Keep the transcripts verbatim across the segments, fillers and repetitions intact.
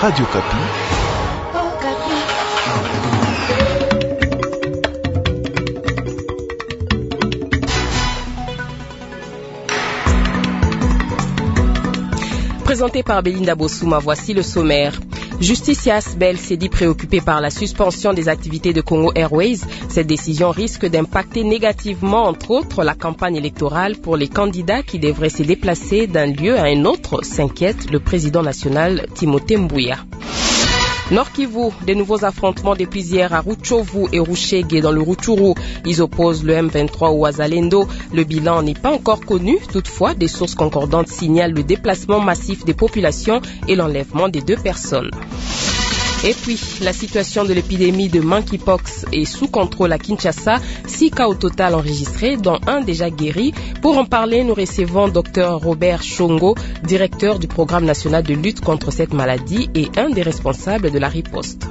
Radio Kapi. Présenté par Belinda Bossouma, voici le sommaire. Justicia Asbel s'est dit préoccupée par la suspension des activités de Congo Airways. Cette décision risque d'impacter négativement, entre autres, la campagne électorale pour les candidats qui devraient se déplacer d'un lieu à un autre, s'inquiète le président national Timothée Mbouya. Nord Kivu, des nouveaux affrontements depuis hier à Rutshuru et Rushege dans le Rutshuru. Ils opposent le M vingt-trois au Wazalendo. Le bilan n'est pas encore connu. Toutefois, des sources concordantes signalent le déplacement massif des populations et l'enlèvement des deux personnes. Et puis, la situation de l'épidémie de monkeypox est sous contrôle à Kinshasa. Six cas au total enregistrés, dont un déjà guéri. Pour en parler, nous recevons Dr Robert Chongo, directeur du programme national de lutte contre cette maladie et un des responsables de la riposte.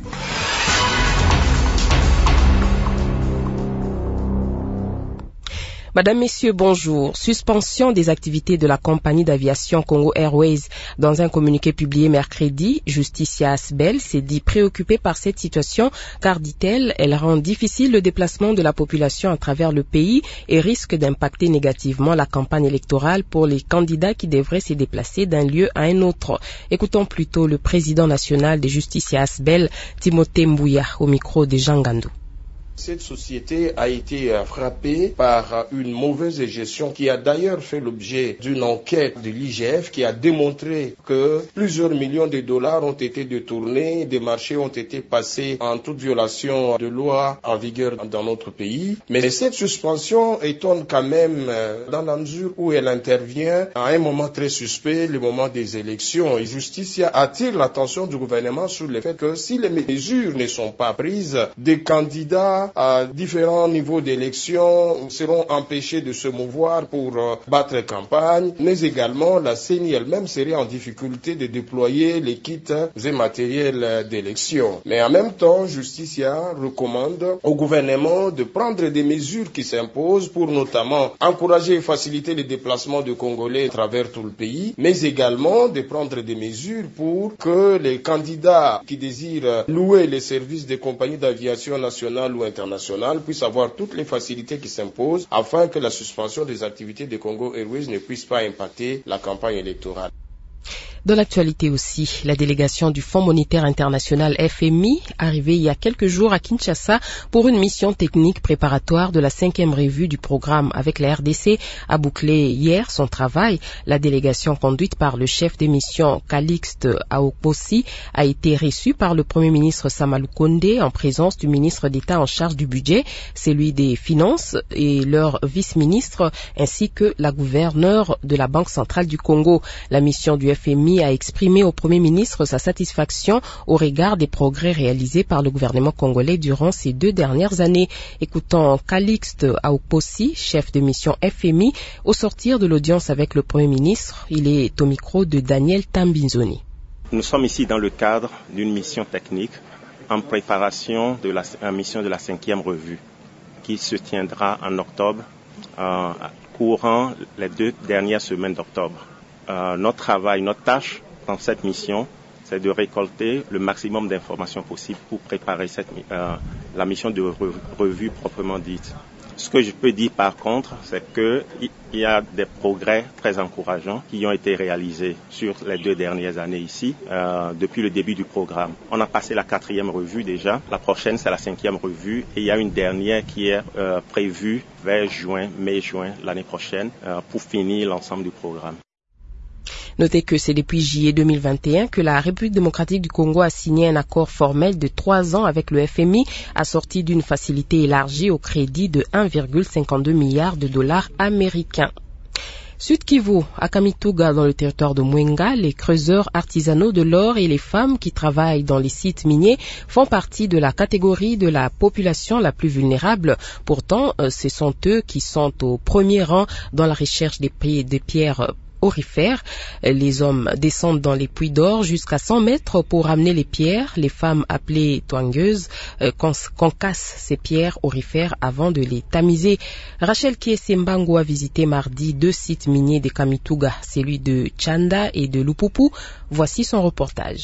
Madame, Messieurs, bonjour. Suspension des activités de la compagnie d'aviation Congo Airways. Dans un communiqué publié mercredi, Justicia Asbel s'est dit préoccupée par cette situation car, dit-elle, elle rend difficile le déplacement de la population à travers le pays et risque d'impacter négativement la campagne électorale pour les candidats qui devraient se déplacer d'un lieu à un autre. Écoutons plutôt le président national de Justicia Asbel, Timothée Mbouya, au micro de Jean Gandou. Cette société a été frappée par une mauvaise gestion qui a d'ailleurs fait l'objet d'une enquête de l'I G F qui a démontré que plusieurs millions de dollars ont été détournés, des marchés ont été passés en toute violation de loi en vigueur dans notre pays. Mais cette suspension étonne quand même dans la mesure où elle intervient à un moment très suspect, le moment des élections. Et Justicia attire l'attention du gouvernement sur le fait que si les mesures ne sont pas prises, des candidats à différents niveaux d'élection seront empêchés de se mouvoir pour euh, battre campagne, mais également la C E N I elle-même serait en difficulté de déployer les kits et matériels d'élection. Mais en même temps, Justicia recommande au gouvernement de prendre des mesures qui s'imposent pour notamment encourager et faciliter les déplacements de Congolais à travers tout le pays, mais également de prendre des mesures pour que les candidats qui désirent louer les services des compagnies d'aviation nationales ou internationale puisse avoir toutes les facilités qui s'imposent afin que la suspension des activités de Congo Airways ne puisse pas impacter la campagne électorale. Dans l'actualité aussi, la délégation du Fonds monétaire international F M I, arrivée il y a quelques jours à Kinshasa pour une mission technique préparatoire de la cinquième revue du programme avec la R D C, a bouclé hier son travail. La délégation conduite par le chef de mission Calixte Aokpossi a été reçue par le Premier ministre Samalou Kondé en présence du ministre d'État en charge du budget, celui des Finances et leur vice-ministre, ainsi que la gouverneure de la Banque centrale du Congo. La mission du F M I a exprimé au Premier ministre sa satisfaction au regard des progrès réalisés par le gouvernement congolais durant ces deux dernières années. Écoutons Calixte Aokpossi, chef de mission F M I, au sortir de l'audience avec le Premier ministre. Il est au micro de Daniel Tambinzoni. Nous sommes ici dans le cadre d'une mission technique en préparation de la euh, mission de la cinquième revue qui se tiendra en octobre, euh, courant les deux dernières semaines d'octobre. Euh, notre travail, notre tâche dans cette mission, c'est de récolter le maximum d'informations possibles pour préparer cette, euh, la mission de revue proprement dite. Ce que je peux dire par contre, c'est qu'il y a des progrès très encourageants qui ont été réalisés sur les deux dernières années ici, euh, depuis le début du programme. On a passé la quatrième revue déjà, la prochaine c'est la cinquième revue et il y a une dernière qui est euh, prévue vers juin, mai-juin l'année prochaine euh, pour finir l'ensemble du programme. Notez que c'est depuis juillet deux mille vingt et un que la République démocratique du Congo a signé un accord formel de trois ans avec le F M I, assorti d'une facilité élargie au crédit de un virgule cinquante-deux milliard de dollars américains. Sud Kivu, à Kamituga, dans le territoire de Mwenga, les creuseurs artisanaux de l'or et les femmes qui travaillent dans les sites miniers font partie de la catégorie de la population la plus vulnérable. Pourtant, ce sont eux qui sont au premier rang dans la recherche des, des pierres aurifères. Les hommes descendent dans les puits d'or jusqu'à cent mètres pour ramener les pierres. Les femmes, appelées toingueuses, euh, concassent ces pierres aurifères avant de les tamiser. Rachel Kiesembango a visité mardi deux sites miniers de Kamituga, celui de Chanda et de Lupupu. Voici son reportage.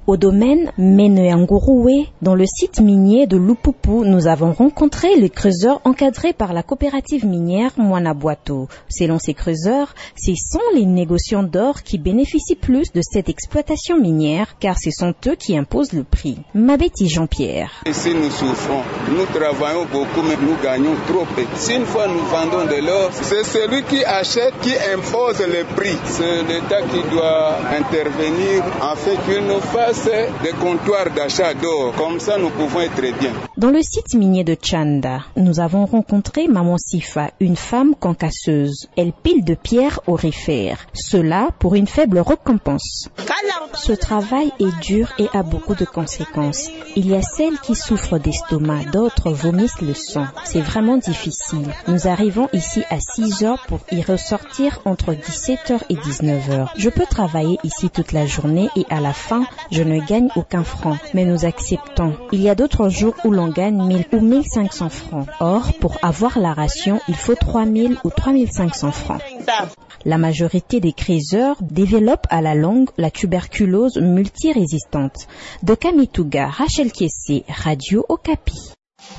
Au domaine Meneanguruwe, dans le site minier de Lupupu, nous avons rencontré les creuseurs encadrés par la coopérative minière Moanaboato. Selon ces creuseurs, ce sont les négociants d'or qui bénéficient plus de cette exploitation minière, car ce sont eux qui imposent le prix. Mabeti Jean-Pierre. Ici nous souffrons, nous travaillons beaucoup, mais nous gagnons trop peu. Si une fois nous vendons de l'or, c'est celui qui achète qui impose le prix. C'est l'État qui doit intervenir afin qu'il nous fasse des comptoirs d'achat d'or. Comme ça, nous pouvons être bien. Dans le site minier de Chanda, nous avons rencontré Maman Sifa, une femme concasseuse. Elle pile de pierres au réfère. Cela pour une faible récompense. Ce travail est dur et a beaucoup de conséquences. Il y a celles qui souffrent d'estomac, d'autres vomissent le sang. C'est vraiment difficile. Nous arrivons ici à six heures pour y ressortir entre dix-sept heures et dix-neuf heures. Je peux travailler ici toute la journée et à la fin, je ne gagne aucun franc. Mais nous acceptons. Il y a d'autres jours où l'on gagne mille ou mille cinq cents francs. Or, pour avoir la ration, il faut trois mille ou trois mille cinq cents francs. La majorité des creuseurs développent à la longue la tuberculose multirésistante. De Kamituga, Rachel Kessé, Radio Okapi.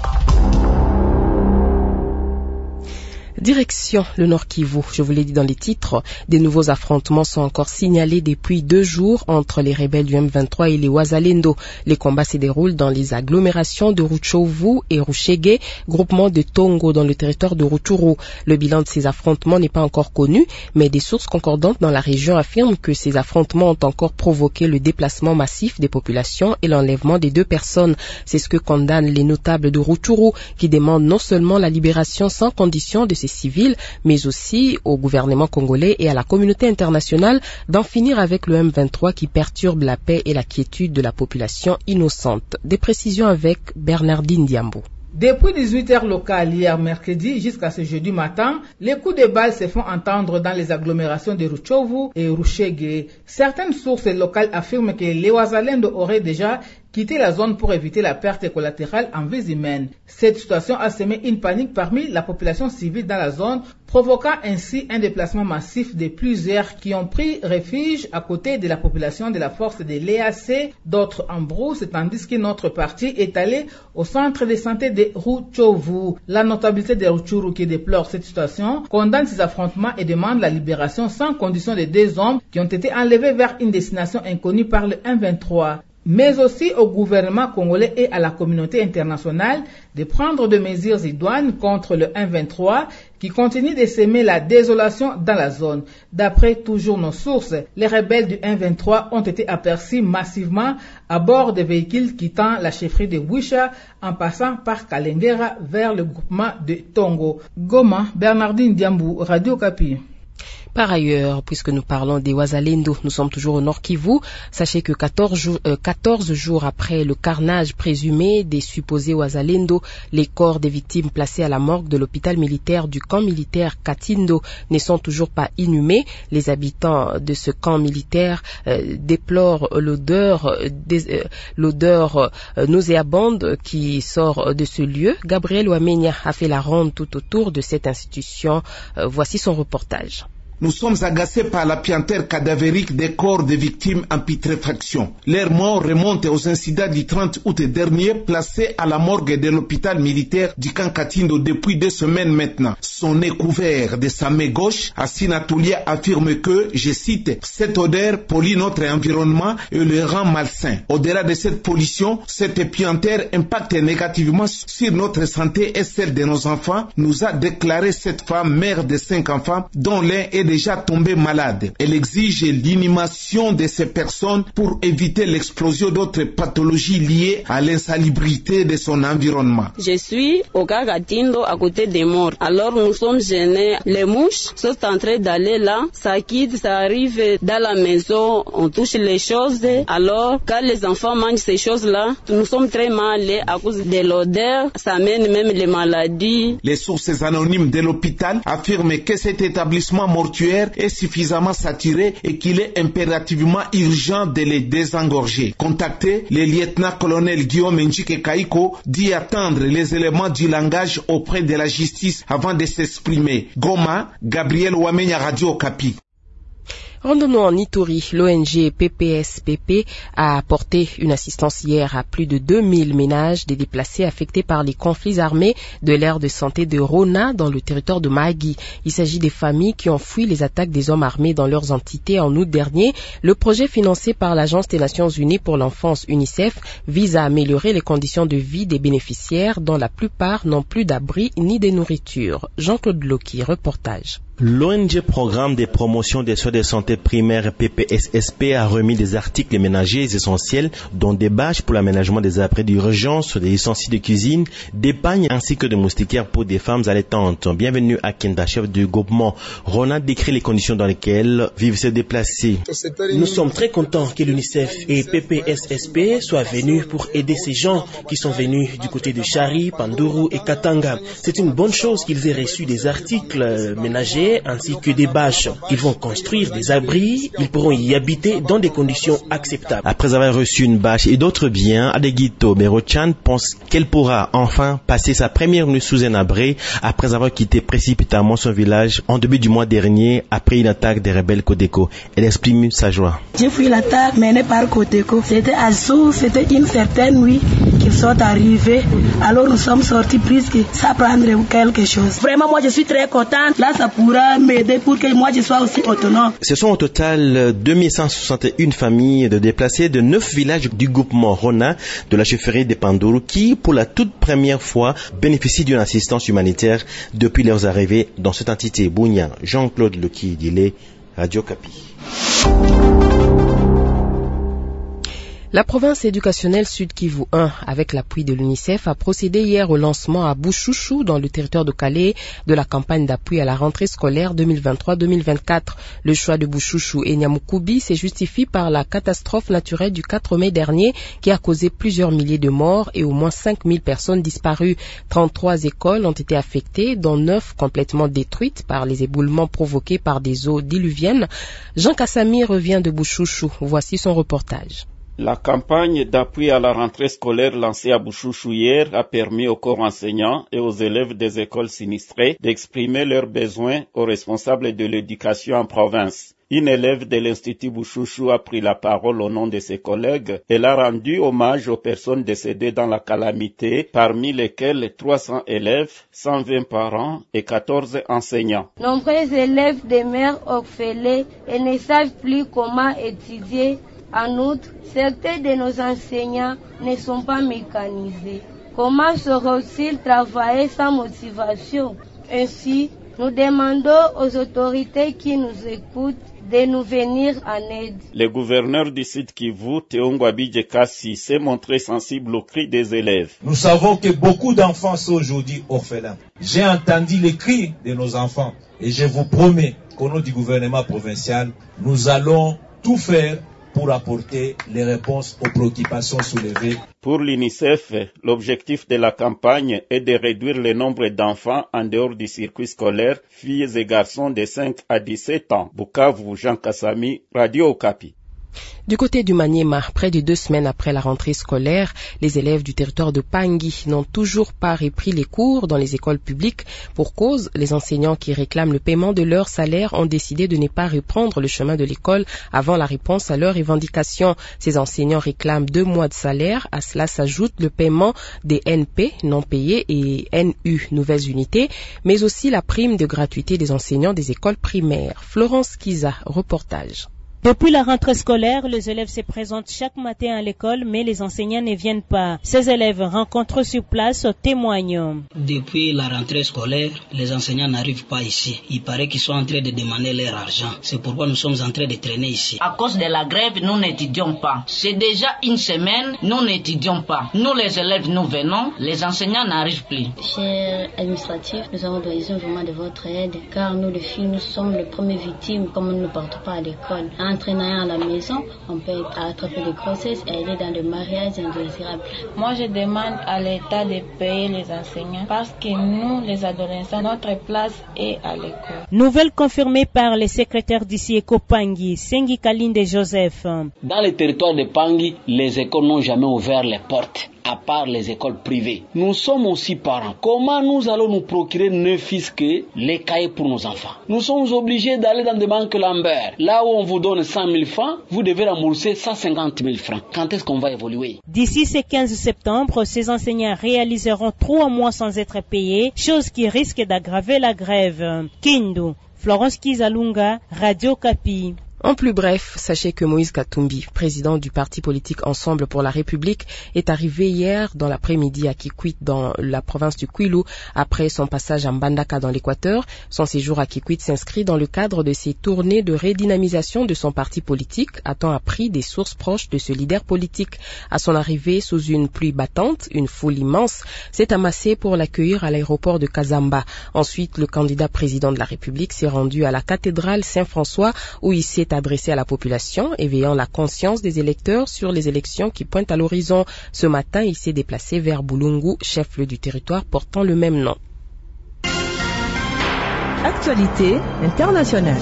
Direction le Nord Kivu, je vous l'ai dit dans les titres, des nouveaux affrontements sont encore signalés depuis deux jours entre les rebelles du M vingt-trois et les Wazalendo. Les combats se déroulent dans les agglomérations de Rutshuru et Rushege, groupement de Tongo dans le territoire de Rutshuru. Le bilan de ces affrontements n'est pas encore connu, mais des sources concordantes dans la région affirment que ces affrontements ont encore provoqué le déplacement massif des populations et l'enlèvement des deux personnes. C'est ce que condamnent les notables de Rutshuru, qui demandent non seulement la libération sans condition de ces civils, mais aussi au gouvernement congolais et à la communauté internationale d'en finir avec le M vingt-trois qui perturbe la paix et la quiétude de la population innocente. Des précisions avec Bernardine Diambo. Depuis dix-huit heures locales hier mercredi jusqu'à ce jeudi matin, les coups de balles se font entendre dans les agglomérations de Rutshuru et Rushege. Certaines sources locales affirment que les Wazalendo auraient déjà quitté la zone pour éviter la perte collatérale en vies humaines. Cette situation a semé une panique parmi la population civile dans la zone, provoquant ainsi un déplacement massif de plusieurs qui ont pris refuge à côté de la population de la force de l'E A C, d'autres en brousse, tandis qu'une autre partie est allée au centre de santé de Rutshuru. La notabilité de Rutshuru, qui déplore cette situation, condamne ces affrontements et demande la libération sans condition des deux hommes qui ont été enlevés vers une destination inconnue par le M vingt-trois. Mais aussi au gouvernement congolais et à la communauté internationale de prendre des mesures idoines contre le M vingt-trois qui continue de semer la désolation dans la zone. D'après toujours nos sources, les rebelles du M vingt-trois ont été aperçus massivement à bord de véhicules quittant la chefferie de Wisha en passant par Kalengera vers le groupement de Tongo. Goma, Bernardine Diambou, Radio Okapi. Par ailleurs, puisque nous parlons des Wazalendo, nous sommes toujours au Nord Kivu. Sachez que quatorze jours, euh, quatorze jours après le carnage présumé des supposés Wazalendo, les corps des victimes placés à la morgue de l'hôpital militaire du camp militaire Katindo ne sont toujours pas inhumés. Les habitants de ce camp militaire euh, déplorent l'odeur, des, euh, l'odeur euh, nauséabonde qui sort de ce lieu. Gabriel Ouamenia a fait la ronde tout autour de cette institution. Euh, voici son reportage. Nous sommes agacés par la puanteur cadavérique des corps des victimes en putréfaction. Leur mort remonte aux incidents du trente août dernier, placés à la morgue de l'hôpital militaire du camp Katindo depuis deux semaines maintenant. Son nez couvert de sa main gauche, Assina Toulia affirme que, je cite, cette odeur pollue notre environnement et le rend malsain. Au-delà de cette pollution, cette puanteur impacte négativement sur notre santé et celle de nos enfants, nous a déclaré cette femme, mère de cinq enfants, dont l'un est déjà tombé malade. Elle exige l'inhumation de ces personnes pour éviter l'explosion d'autres pathologies liées à l'insalubrité de son environnement. Je suis au cas Katindo à côté des morts. Alors nous sommes gênés. Les mouches sont en train d'aller là. Ça quitte, ça arrive dans la maison. On touche les choses. Alors quand les enfants mangent ces choses-là, nous sommes très mal à cause de l'odeur. Ça amène même les maladies. Les sources anonymes de l'hôpital affirment que cet établissement mortuaire est suffisamment saturé et qu'il est impérativement urgent de les désengorger. Contacté, le lieutenant-colonel Guillaume Njike Kaiko dit attendre les éléments du langage auprès de la justice avant de s'exprimer. Goma, Gabriel Ouamenya, Radio Okapi. Rendons-nous en Ituri. L'O N G P P S P P a apporté une assistance hier à plus de deux mille ménages des déplacés affectés par les conflits armés de l'aire de santé de Rona dans le territoire de Mahagi. Il s'agit des familles qui ont fui les attaques des hommes armés dans leurs entités en août dernier. Le projet financé par l'Agence des Nations Unies pour l'enfance UNICEF vise à améliorer les conditions de vie des bénéficiaires dont la plupart n'ont plus d'abri ni de nourriture. Jean-Claude Loki, reportage. L'O N G Programme de promotion des soins de santé primaire P P S S P a remis des articles ménagers essentiels dont des bâches pour l'aménagement des abris d'urgence, des ustensiles de cuisine, des pagnes ainsi que des moustiquaires pour des femmes allaitantes. Bienvenue à Kenda, chef du groupement. Ronald décrit les conditions dans lesquelles vivent ces déplacés. Nous sommes très contents que l'UNICEF et P P S S P soient venus pour aider ces gens qui sont venus du côté de Chari, Panduru et Katanga. C'est une bonne chose qu'ils aient reçu des articles ménagers ainsi que des bâches. Ils vont construire des abris, ils pourront y habiter dans des conditions acceptables. Après avoir reçu une bâche et d'autres biens, Adeguito Berochan pense qu'elle pourra enfin passer sa première nuit sous un abri après avoir quitté précipitamment son village en début du mois dernier après une attaque des rebelles Codeco. Elle exprime sa joie. J'ai fui l'attaque menée par Codeco. C'était à Zou, c'était une certaine nuit qu'ils sont arrivés. Alors nous sommes sortis puisque ça prendrait quelque chose. Vraiment, moi je suis très contente. Là, ça pourra m'aider pour que moi je sois aussi autonome. Ce sont au total deux mille cent soixante et une familles de déplacés de neuf villages du groupement Rona de la chefferie de Panduru qui, pour la toute première fois, bénéficient d'une assistance humanitaire depuis leurs arrivées dans cette entité. Bounia, Jean-Claude Lequi Dilé, Radio Kapi. La province éducationnelle Sud Kivu un, avec l'appui de l'UNICEF, a procédé hier au lancement à Bouchouchou, dans le territoire de Calais, de la campagne d'appui à la rentrée scolaire deux mille vingt-trois deux mille vingt-quatre. Le choix de Bouchouchou et Nyamukubi se justifie par la catastrophe naturelle du quatre mai dernier qui a causé plusieurs milliers de morts et au moins cinq mille personnes disparues. trente-trois écoles ont été affectées, dont neuf complètement détruites par les éboulements provoqués par des eaux diluviennes. Jean Kassami revient de Bouchouchou. Voici son reportage. La campagne d'appui à la rentrée scolaire lancée à Bouchouchou hier a permis aux corps enseignants et aux élèves des écoles sinistrées d'exprimer leurs besoins aux responsables de l'éducation en province. Une élève de l'Institut Bouchouchou a pris la parole au nom de ses collègues. Elle a rendu hommage aux personnes décédées dans la calamité, parmi lesquelles trois cents élèves, cent vingt parents et quatorze enseignants. Nombreux élèves demeurent orphelins et ne savent plus comment étudier. En outre, certains de nos enseignants ne sont pas mécanisés. Comment sauront-ils travailler sans motivation? Ainsi, nous demandons aux autorités qui nous écoutent de nous venir en aide. Le gouverneur du Sud Kivu, Teongwabi Djekasi, s'est montré sensible aux cris des élèves. Nous savons que beaucoup d'enfants sont aujourd'hui orphelins. J'ai entendu les cris de nos enfants et je vous promets qu'au nom du gouvernement provincial, nous allons tout faire pour apporter les réponses aux préoccupations soulevées. Pour l'UNICEF, l'objectif de la campagne est de réduire le nombre d'enfants en dehors du circuit scolaire, filles et garçons de cinq à dix-sept ans. Bukavu, Jean Kassami, Radio Okapi. Du côté du Maniema, près de deux semaines après la rentrée scolaire, les élèves du territoire de Pangui n'ont toujours pas repris les cours dans les écoles publiques. Pour cause, les enseignants qui réclament le paiement de leur salaire ont décidé de ne pas reprendre le chemin de l'école avant la réponse à leurs revendications. Ces enseignants réclament deux mois de salaire. À cela s'ajoute le paiement des N P non payés et N U nouvelles unités, mais aussi la prime de gratuité des enseignants des écoles primaires. Florence Kiza, reportage. Depuis la rentrée scolaire, les élèves se présentent chaque matin à l'école, mais les enseignants ne viennent pas. Ces élèves rencontrés sur place témoignent. Depuis la rentrée scolaire, les enseignants n'arrivent pas ici. Il paraît qu'ils sont en train de demander leur argent. C'est pourquoi nous sommes en train de traîner ici. À cause de la grève, nous n'étudions pas. C'est déjà une semaine, nous n'étudions pas. Nous les élèves, nous venons, les enseignants n'arrivent plus. Chers administratifs, nous avons besoin vraiment de votre aide, car nous les filles, nous sommes les premières victimes, comme nous ne partons pas à l'école. En traînant à la maison, on peut attraper des grossesses et aller dans des mariages indésirables. Moi, je demande à l'État de payer les enseignants parce que nous, les adolescents, notre place est à l'école. Nouvelle confirmée par les secrétaires d'ici Éco Pangui, Sengi Kalinde Joseph. Dans le territoire de Pangui, les écoles n'ont jamais ouvert les portes à part les écoles privées. Nous sommes aussi parents. Comment nous allons nous procurer ne fût-ce que les cahiers pour nos enfants? Nous sommes obligés d'aller dans des banques Lambert. Là où on vous donne cent mille francs, vous devez rembourser cent cinquante mille francs. Quand est-ce qu'on va évoluer? D'ici ce quinze septembre, ces enseignants réaliseront trois mois sans être payés, chose qui risque d'aggraver la grève. Kindu, Florence Kizalunga, Radio Kapi. En plus bref, sachez que Moïse Katumbi, président du parti politique Ensemble pour la République, est arrivé hier dans l'après-midi à Kikwit dans la province du Kwilu après son passage à Mbandaka dans l'Équateur. Son séjour à Kikwit s'inscrit dans le cadre de ses tournées de redynamisation de son parti politique, a-t-on appris des sources proches de ce leader politique. À son arrivée sous une pluie battante, une foule immense s'est amassée pour l'accueillir à l'aéroport de Kazamba. Ensuite, le candidat président de la République s'est rendu à la cathédrale Saint-François où il s'est adressé à la population, éveillant la conscience des électeurs sur les élections qui pointent à l'horizon. Ce matin, il s'est déplacé vers Boulungu, chef-lieu du territoire portant le même nom. Actualité internationale.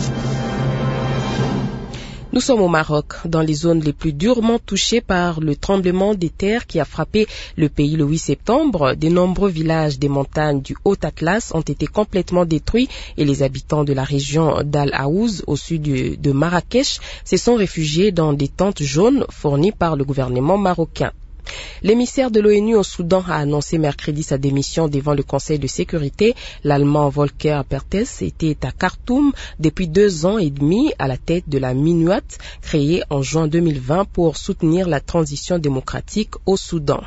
Nous sommes au Maroc, dans les zones les plus durement touchées par le tremblement des terres qui a frappé le pays le huit septembre. De nombreux villages des montagnes du Haut-Atlas ont été complètement détruits et les habitants de la région d'Al Aouz, au sud de Marrakech, se sont réfugiés dans des tentes jaunes fournies par le gouvernement marocain. L'émissaire de l'ONU au Soudan a annoncé mercredi sa démission devant le Conseil de sécurité. L'Allemand Volker Perthes était à Khartoum depuis deux ans et demi à la tête de la MINUAT, créée en juin deux mille vingt pour soutenir la transition démocratique au Soudan.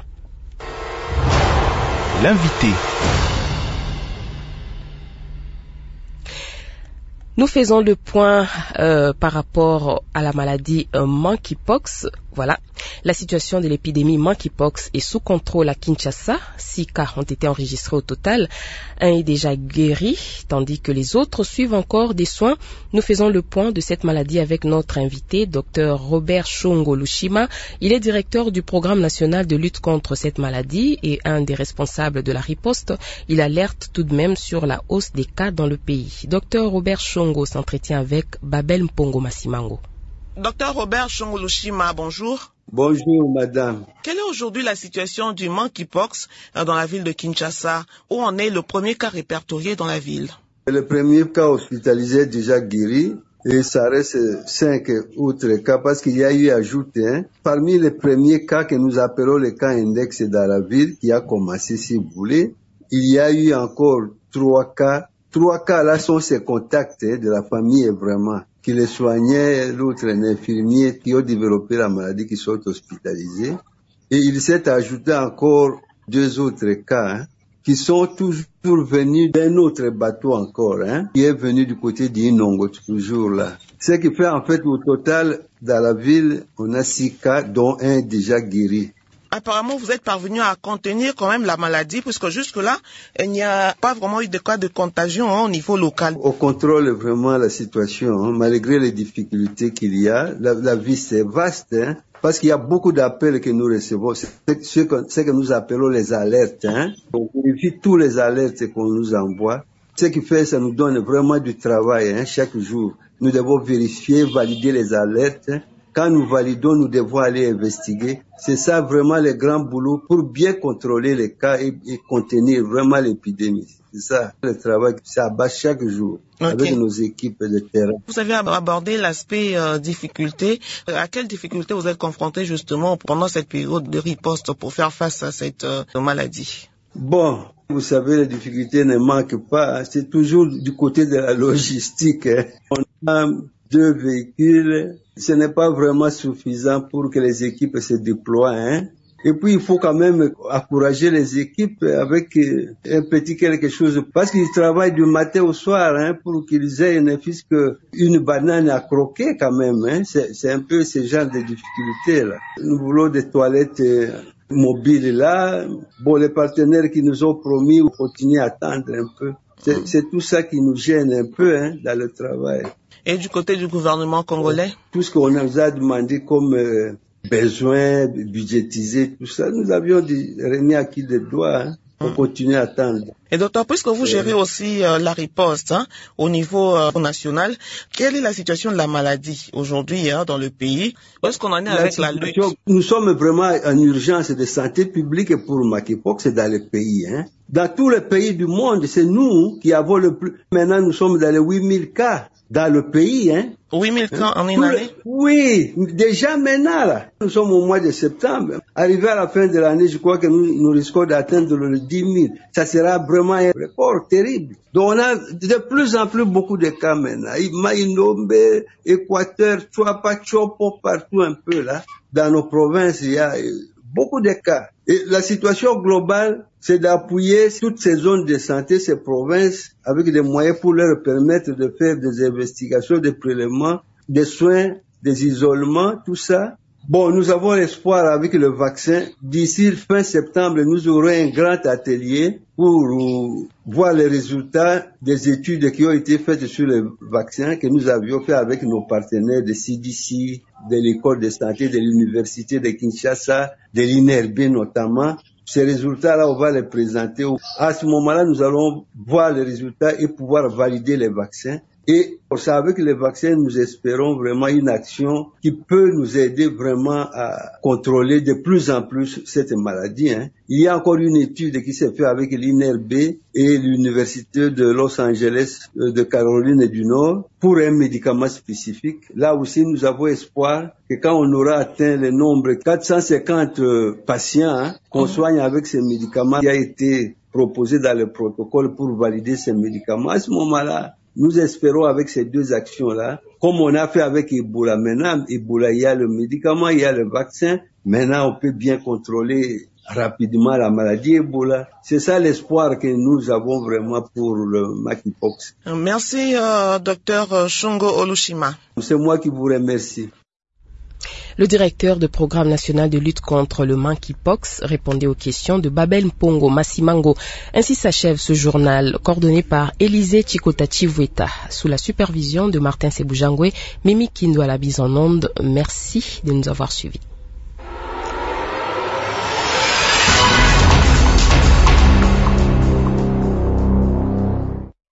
L'invité. Nous faisons le point euh, par rapport à la maladie euh, monkeypox. Voilà, la situation de l'épidémie monkeypox est sous contrôle à Kinshasa. Six cas ont été enregistrés au total. Un est déjà guéri, tandis que les autres suivent encore des soins. Nous faisons le point de cette maladie avec notre invité, docteur Robert Shongo Lushima. Il est directeur du programme national de lutte contre cette maladie et un des responsables de la riposte. Il alerte tout de même sur la hausse des cas dans le pays. Docteur Robert Shongo s'entretient avec Babel Mpongo Massimango. Docteur Robert Shongo Lushima, bonjour. Bonjour, madame. Quelle est aujourd'hui la situation du monkeypox dans la ville de Kinshasa, où en est le premier cas répertorié dans la ville? Le premier cas hospitalisé est déjà guéri et ça reste cinq autres cas parce qu'il y a eu ajouté. Hein. Parmi les premiers cas que nous appelons les cas index dans la ville, qui a commencé, si vous voulez, il y a eu encore trois cas. Trois cas là sont ces contacts hein, de la famille vraiment. Qui les soignait, l'autre un infirmier qui a développé la maladie, qui sont hospitalisés. Et il s'est ajouté encore deux autres cas, hein, qui sont toujours venus d'un autre bateau encore, hein, qui est venu du côté d'Inongo, toujours là. Ce qui fait en fait au total, dans la ville, on a six cas, dont un déjà guéri. Apparemment, vous êtes parvenu à contenir quand même la maladie, puisque jusque-là, il n'y a pas vraiment eu de cas de contagion hein, au niveau local. On contrôle vraiment la situation, hein, malgré les difficultés qu'il y a. La, la vie, c'est vaste, hein, parce qu'il y a beaucoup d'appels que nous recevons. C'est ce que, ce que nous appelons les alertes. Hein. On vérifie tous les alertes qu'on nous envoie. Ce qui fait, ça nous donne vraiment du travail hein, chaque jour. Nous devons vérifier, valider les alertes. Hein. Quand nous validons, nous devons aller investiguer. C'est ça vraiment le grand boulot pour bien contrôler les cas et, et contenir vraiment l'épidémie. C'est ça le travail qui s'abat chaque jour okay. avec nos équipes de terrain. Vous avez abordé l'aspect euh, difficulté. À quelles difficultés vous êtes confronté justement pendant cette période de riposte pour faire face à cette euh, maladie? Bon, vous savez, les difficultés ne manquent pas. C'est toujours du côté de la logistique. Hein. On a deux véhicules. Ce n'est pas vraiment suffisant pour que les équipes se déploient. Hein. Et puis, il faut quand même encourager les équipes avec un petit quelque chose, parce qu'ils travaillent du matin au soir hein, pour qu'ils aient ne fût-ce qu'une banane à croquer quand même. Hein. C'est, c'est un peu ce genre de difficultés-là. Nous voulons des toilettes mobiles là. Bon, les partenaires qui nous ont promis, on continue à attendre un peu. C'est, c'est tout ça qui nous gêne un peu hein, dans le travail. Et du côté du gouvernement congolais? Tout ce qu'on nous a demandé comme euh, besoin budgétisé, tout ça, nous avions dit, remis à qui des doigts. Hein. On continue à attendre. Et docteur, puisque vous gérez aussi euh, la riposte hein, au niveau euh, national, quelle est la situation de la maladie aujourd'hui hein, dans le pays? Où est-ce qu'on en est la avec la lutte? Nous sommes vraiment en urgence de santé publique pour monkeypox dans le pays. Hein. Dans tous les pays du monde, c'est nous qui avons le plus. Maintenant, nous sommes dans les huit mille cas dans le pays. Hein. huit mille cas en une année? Oui, déjà maintenant, là. Nous sommes au mois de septembre. Arrivé à la fin de l'année, je crois que nous, nous risquons d'atteindre le dix mille. Ça sera vraiment un record terrible. Donc on a de plus en plus beaucoup de cas maintenant. Maïnombe, Équateur, Chuapa, Chopo, partout un peu là. Dans nos provinces, il y a beaucoup de cas. Et la situation globale, c'est d'appuyer toutes ces zones de santé, ces provinces, avec des moyens pour leur permettre de faire des investigations, des prélèvements, des soins, des isolements, tout ça. Bon, nous avons l'espoir avec le vaccin. D'ici fin septembre, nous aurons un grand atelier pour voir les résultats des études qui ont été faites sur le vaccin que nous avions fait avec nos partenaires de C D C, de l'école de santé de l'université de Kinshasa, de l'I N R B notamment. Ces résultats-là, on va les présenter. À ce moment-là, nous allons voir les résultats et pouvoir valider les vaccins. Et pour ça, avec les vaccins, nous espérons vraiment une action qui peut nous aider vraiment à contrôler de plus en plus cette maladie. Hein. Il y a encore une étude qui s'est faite avec l'I N R B et l'Université de Los Angeles de Caroline du Nord pour un médicament spécifique. Là aussi, nous avons espoir que quand on aura atteint le nombre quatre cent cinquante patients hein, qu'on soigne avec ces médicaments qui a été proposé dans le protocole pour valider ces médicaments, à ce moment-là, nous espérons avec ces deux actions-là, comme on a fait avec Ebola. Maintenant, Ebola, il y a le médicament, il y a le vaccin. Maintenant, on peut bien contrôler rapidement la maladie Ebola. C'est ça l'espoir que nous avons vraiment pour le monkeypox. Merci, euh, docteur Shongo Olushima. C'est moi qui vous remercie. Le directeur du programme national de lutte contre le monkeypox répondait aux questions de Babel Mpongo Massimango. Ainsi s'achève ce journal coordonné par Élisée Chikotati-Voueta sous la supervision de Martin Sebujangwe. Mimi Kindo à la mise en onde. Merci de nous avoir suivis.